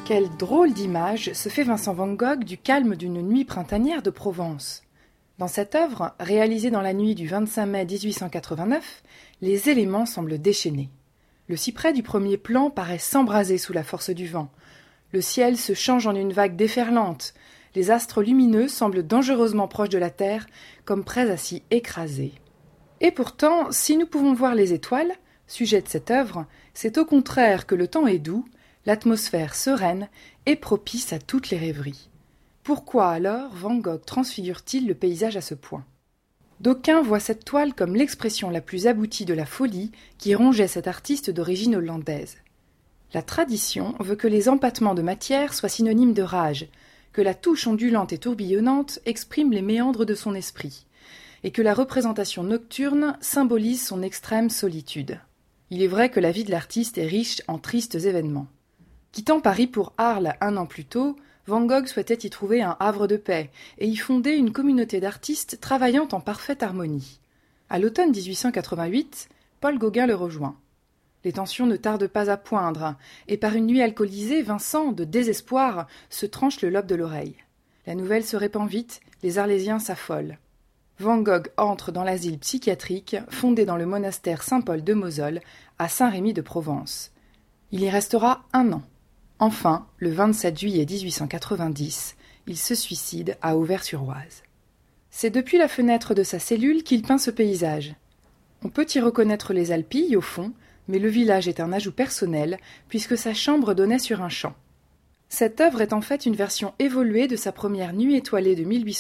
Quelle drôle d'image se fait Vincent van Gogh du calme d'une nuit printanière de Provence. Dans cette œuvre, réalisée dans la nuit du 25 mai 1889, les éléments semblent déchaînés. Le cyprès du premier plan paraît s'embraser sous la force du vent. Le ciel se change en une vague déferlante. Les astres lumineux semblent dangereusement proches de la terre, comme prêts à s'y écraser. Et pourtant, si nous pouvons voir les étoiles, sujet de cette œuvre, c'est au contraire que le temps est doux, l'atmosphère sereine et propice à toutes les rêveries. Pourquoi alors Van Gogh transfigure-t-il le paysage à ce point ? D'aucuns voient cette toile comme l'expression la plus aboutie de la folie qui rongeait cet artiste d'origine hollandaise. La tradition veut que les empâtements de matière soient synonymes de rage, que la touche ondulante et tourbillonnante exprime les méandres de son esprit, et que la représentation nocturne symbolise son extrême solitude. Il est vrai que la vie de l'artiste est riche en tristes événements. Quittant Paris pour Arles 1 an plus tôt, Van Gogh souhaitait y trouver un havre de paix et y fonder une communauté d'artistes travaillant en parfaite harmonie. À l'automne 1888, Paul Gauguin le rejoint. Les tensions ne tardent pas à poindre, et par une nuit alcoolisée, Vincent, de désespoir, se tranche le lobe de l'oreille. La nouvelle se répand vite, les Arlésiens s'affolent. Van Gogh entre dans l'asile psychiatrique fondé dans le monastère Saint-Paul de Mosole, à Saint-Rémy de Provence. Il y restera 1 an. Enfin, le 27 juillet 1890, il se suicide à Auvers-sur-Oise. C'est depuis la fenêtre de sa cellule qu'il peint ce paysage. On peut y reconnaître les Alpilles au fond, mais le village est un ajout personnel puisque sa chambre donnait sur un champ. Cette œuvre est en fait une version évoluée de sa première nuit étoilée de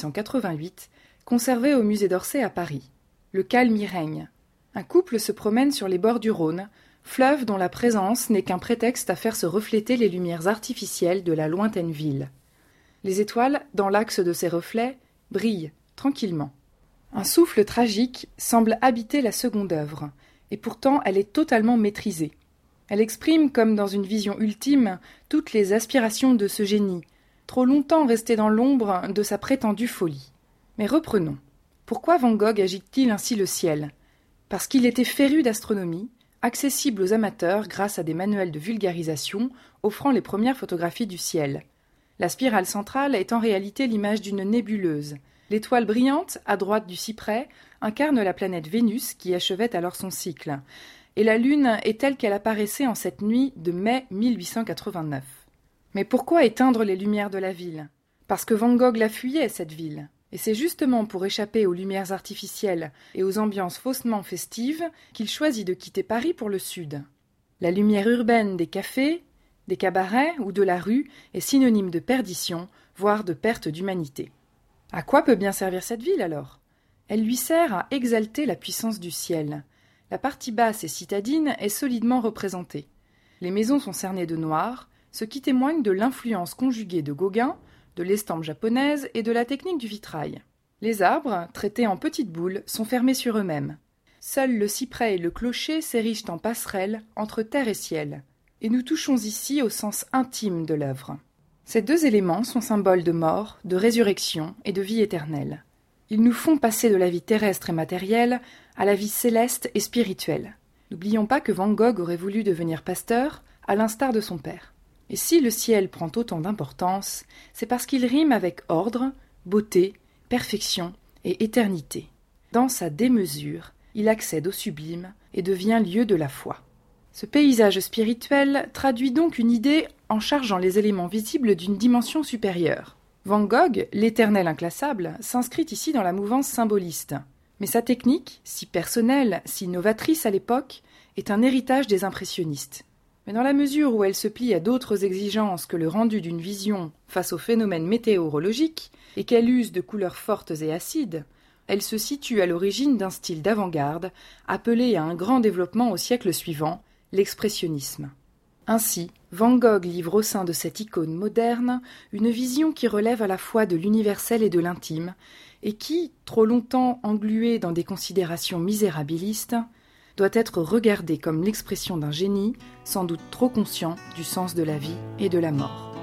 1888, conservée au musée d'Orsay à Paris. Le calme y règne. Un couple se promène sur les bords du Rhône, fleuve dont la présence n'est qu'un prétexte à faire se refléter les lumières artificielles de la lointaine ville. Les étoiles, dans l'axe de ces reflets, brillent tranquillement. Un souffle tragique semble habiter la seconde œuvre, et pourtant elle est totalement maîtrisée. Elle exprime, comme dans une vision ultime, toutes les aspirations de ce génie, trop longtemps resté dans l'ombre de sa prétendue folie. Mais reprenons. Pourquoi Van Gogh agite-t-il ainsi le ciel ? Parce qu'il était féru d'astronomie, accessible aux amateurs grâce à des manuels de vulgarisation offrant les premières photographies du ciel. La spirale centrale est en réalité l'image d'une nébuleuse. L'étoile brillante, à droite du cyprès, incarne la planète Vénus qui achevait alors son cycle. Et la Lune est telle qu'elle apparaissait en cette nuit de mai 1889. Mais pourquoi éteindre les lumières de la ville ? Parce que Van Gogh la fuyait, cette ville. Et c'est justement pour échapper aux lumières artificielles et aux ambiances faussement festives qu'il choisit de quitter Paris pour le sud. La lumière urbaine des cafés, des cabarets ou de la rue est synonyme de perdition, voire de perte d'humanité. À quoi peut bien servir cette ville alors ? Elle lui sert à exalter la puissance du ciel. La partie basse et citadine est solidement représentée. Les maisons sont cernées de noir, ce qui témoigne de l'influence conjuguée de Gauguin, de l'estampe japonaise et de la technique du vitrail. Les arbres, traités en petites boules, sont fermés sur eux-mêmes. Seuls le cyprès et le clocher s'érigent en passerelle entre terre et ciel. Et nous touchons ici au sens intime de l'œuvre. Ces 2 éléments sont symboles de mort, de résurrection et de vie éternelle. Ils nous font passer de la vie terrestre et matérielle à la vie céleste et spirituelle. N'oublions pas que Van Gogh aurait voulu devenir pasteur, à l'instar de son père. Et si le ciel prend autant d'importance, c'est parce qu'il rime avec ordre, beauté, perfection et éternité. Dans sa démesure, il accède au sublime et devient lieu de la foi. Ce paysage spirituel traduit donc une idée en chargeant les éléments visibles d'une dimension supérieure. Van Gogh, l'éternel inclassable, s'inscrit ici dans la mouvance symboliste. Mais sa technique, si personnelle, si novatrice à l'époque, est un héritage des impressionnistes. Mais dans la mesure où elle se plie à d'autres exigences que le rendu d'une vision face aux phénomènes météorologiques, et qu'elle use de couleurs fortes et acides, elle se situe à l'origine d'un style d'avant-garde, appelé à un grand développement au siècle suivant, l'expressionnisme. Ainsi, Van Gogh livre au sein de cette icône moderne une vision qui relève à la fois de l'universel et de l'intime, et qui, trop longtemps engluée dans des considérations misérabilistes, doit être regardée comme l'expression d'un génie, sans doute trop conscient du sens de la vie et de la mort.